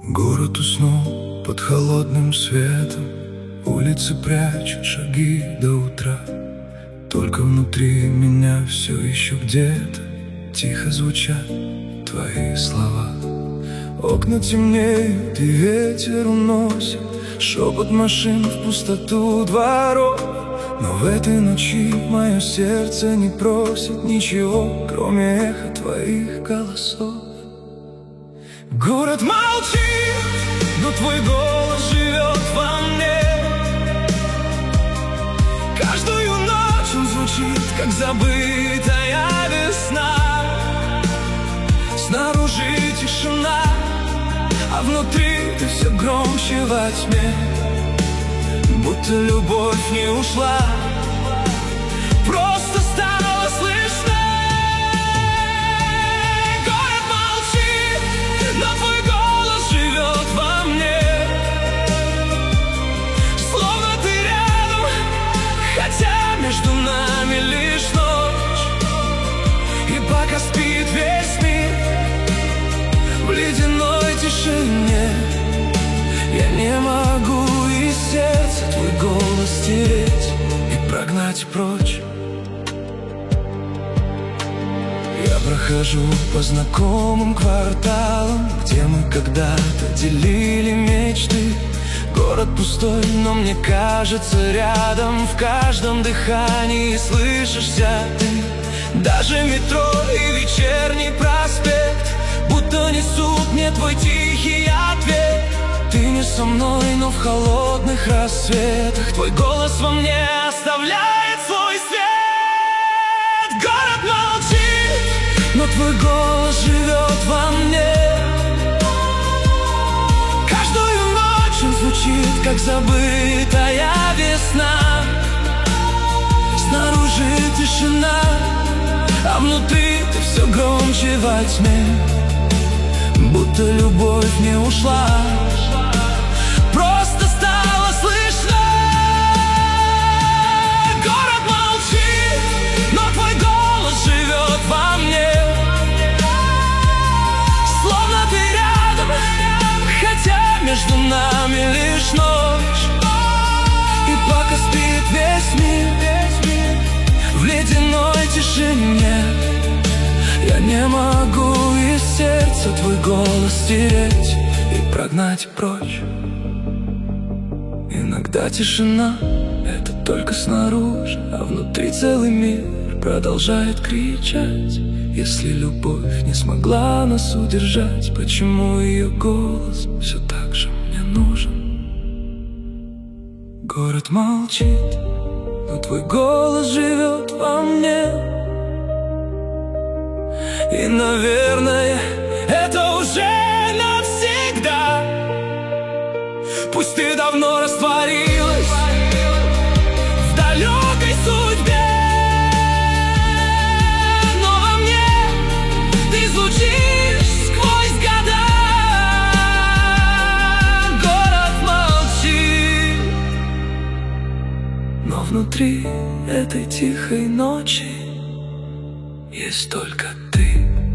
Город уснул под холодным светом, улицы прячут шаги до утра. Только внутри меня все еще где-то тихо звучат твои слова. Окна темнеют и ветер уносит шепот машин в пустоту дворов. Но в этой ночи мое сердце не просит ничего, кроме эха твоих голосов. Город молчит, но твой голос живет во мне. Каждую ночь он звучит, как забытая весна. Снаружи тишина, а внутри ты все громче во тьме. Будто любовь не ушла, просто стала слышна. Город молчит, но твой голос живет во мне. Словно ты рядом, хотя между нами лишь ночь. И пока спит весь мир в ледяной тишине, я не могу из сердца твой голос стереть и прогнать прочь. Я прохожу по знакомым кварталам, где мы когда-то делили мечты. Город пустой, но мне кажется рядом. В каждом дыхании слышишься ты. Даже метро и вечерний проспект будто несут мне твой тихий ответ. Ты не со мной, но в холодных рассветах твой голос во мне оставляет свой след. Город молчит, но твой голос живет во мне. Каждую ночь он звучит, как забытая весна. Снаружи тишина, а внутри ты все громче во тьме. Будто любовь не ушла, просто стало слышно. Город молчит, но твой голос живет во мне. Словно ты рядом, хотя между нами лишь ночь. И пока спит весь мир в ледяной тишине, я не могу из сердца твой голос стереть и прогнать прочь. Иногда тишина — это только снаружи, а внутри целый мир продолжает кричать. Если любовь не смогла нас удержать, почему ее голос все так же мне нужен? Город молчит, но твой голос живет во мне. И, наверное, это уже навсегда. Пусть ты давно растворилась в далекой судьбе, но во мне ты звучишь сквозь года. Город молчит, но внутри этой тихой ночи есть только ты.